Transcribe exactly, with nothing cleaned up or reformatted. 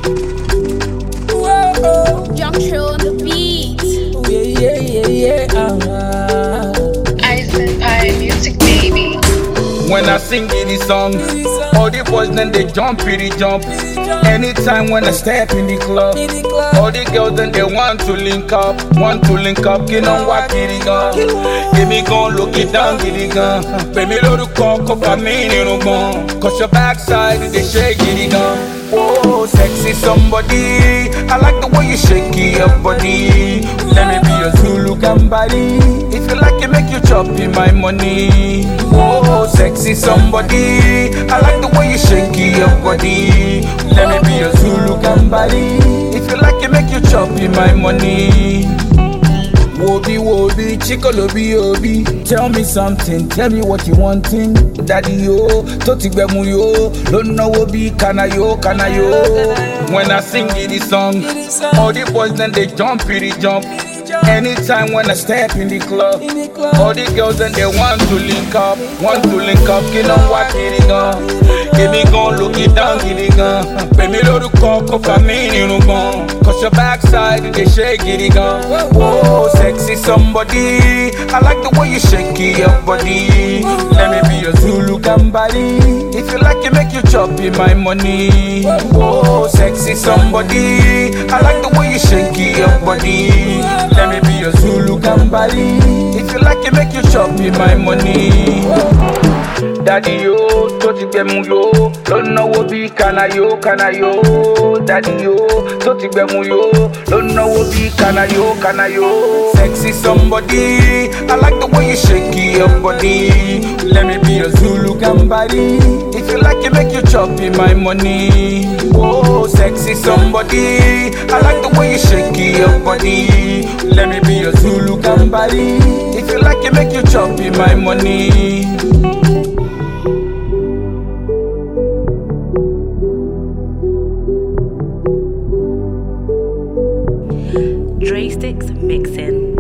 Whoa. Jump through on the beat. Yeah, yeah, yeah, yeah. Uh-huh. Ice Pie Music, baby. When I sing this song, all the boys then they jump, pretty jump. Anytime when I step in the club, all the girls then they want to link up, want to link up. Get on what kitty gun, give me gun, look it down, kitty gun. Baby, little cock up, I mean it no gun. Cause your backside they shake kitty gun. Oh, sexy somebody, I like the way you shake your body. Let me be your Zulu Gambari. If you like it, make you chop in my money. Oh, sexy somebody, I like the way you shake your body. Let me be your Zulu Gambari. If you like it, make you chop in my money. Wobi wobi, chikolobi obi. Tell me something, tell me what you wanting. Daddy yo, toti gbemu yo. Don't know wobi, kana yo, kana yo. When I sing this song, all the boys then they jump, pretty jump. Anytime when I step in the club, all the girls then they want to link up, want to link up. Get on what kitty gun, give me gun, look it down, kitty gun. Baby, little cock up, I mean you no gun. Cause your backside they shake kitty gun. Oh, sexy somebody, I like the way you shake your body. Let me be your Zulu Gambari. If you like it, make you chop in my money. Oh, sexy somebody, I like the way you shake your body. Let me be your Zulu Gambari. If you like it, make you chop in my money. Daddy yo, toti gbemu yo. Don't know what be kana yo, kana yo. Daddy yo, toti gbemu yo. Don't know what be kana yo, kana yo. Sexy somebody, I like the way you shake your body. Let me be your Zulu Gambari. If you like it, make you chop in my money. Oh, sexy somebody, I like the way you shake your body. Let me be your Zulu Gambari. If you like it, make you chop in my money. Dre Sticks mixing.